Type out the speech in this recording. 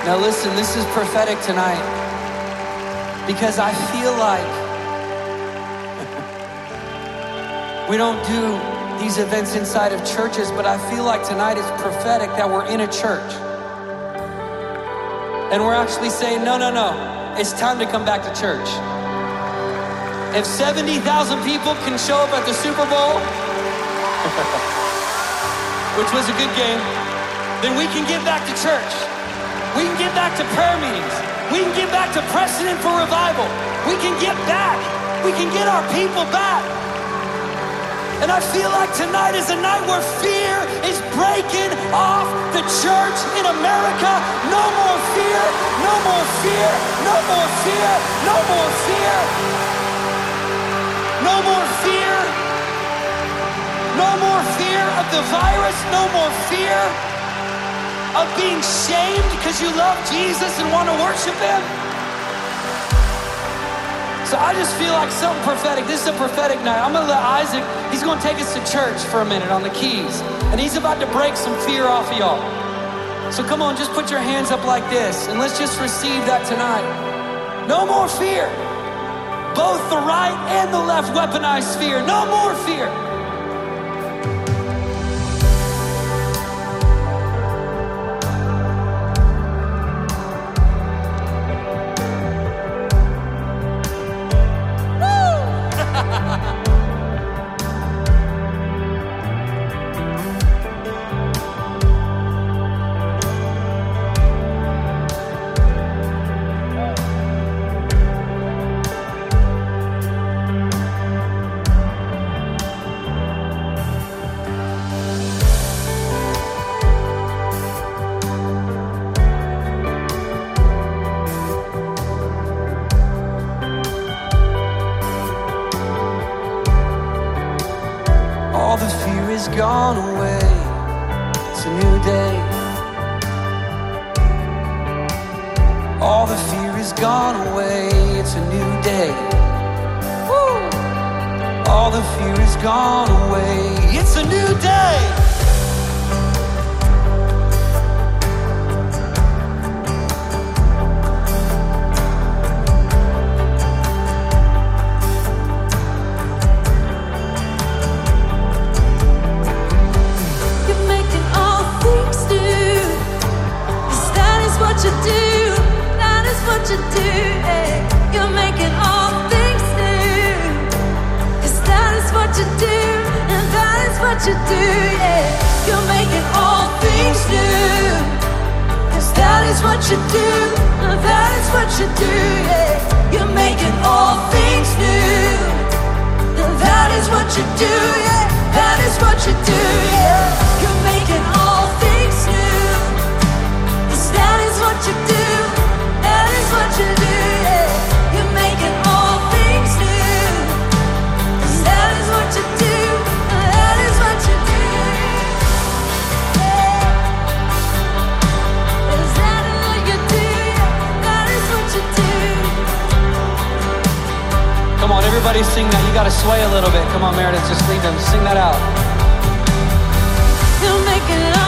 Now listen, this is prophetic tonight because I feel like we don't do these events inside of churches, but I feel like tonight is prophetic that we're in a church. And we're actually saying, no, it's time to come back to church. If 70,000 people can show up at the Super Bowl, which was a good game, then we can get back to church. We can get back to prayer meetings. We can get back to pressing in for revival. We can get back. We can get our people back. And I feel like tonight is a night where fear is breaking off the church in America. No more fear, no more fear, no more fear, no more fear. No more fear. No more fear of the virus. No more fear of being shamed because you love Jesus and want to worship him. So I just feel like something prophetic. This is a prophetic night. I'm gonna let Isaac, he's gonna take us to church for a minute on the keys. And he's about to break some fear off of y'all. So come on, just put your hands up like this and let's just receive that tonight. No more fear. Both the right and the left weaponized fear. No more fear. All the fear is gone away. It's a new day. All the fear is gone away. It's a new day. Woo! All the fear is gone away. It's a new day. You're making all things new, 'cause that is what you do, and that is what you do, yeah. You're making all things new, 'cause that is what you do, and that is what you do, yeah. You're making all things new, and that is what you do, yeah. That is what you do, yeah. You're making all things new, 'cause that is what you do. That is what you do, yeah. You're making all things new. 'Cause that is what you do. That is what you do. Yeah. 'Cause that is what you do, yeah. That is what you do. Come on, everybody sing that. You gotta sway a little bit. Come on, Meredith, just lead them. Sing that out. You're making